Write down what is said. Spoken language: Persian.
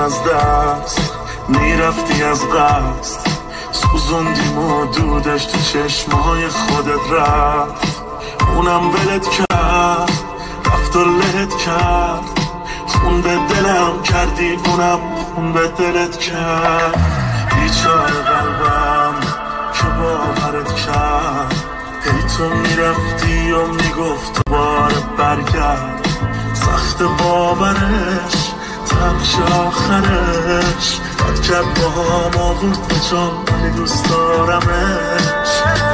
از دست، میرفتی از قصد، سوزوندیم و دودش تو چشمای خودت رفت. اونم ولت کرد، رفت و لهت کرد، خون به دلم کردی، اونم خون به دلت کرد. بیچاره قلبم که باورت کرد، هی تو میرفتی و میگفت دوباره برگرد. سخت باورش، تلخش آخرش، بد کرد با هم آورد به جان، ولی دوست دارمش.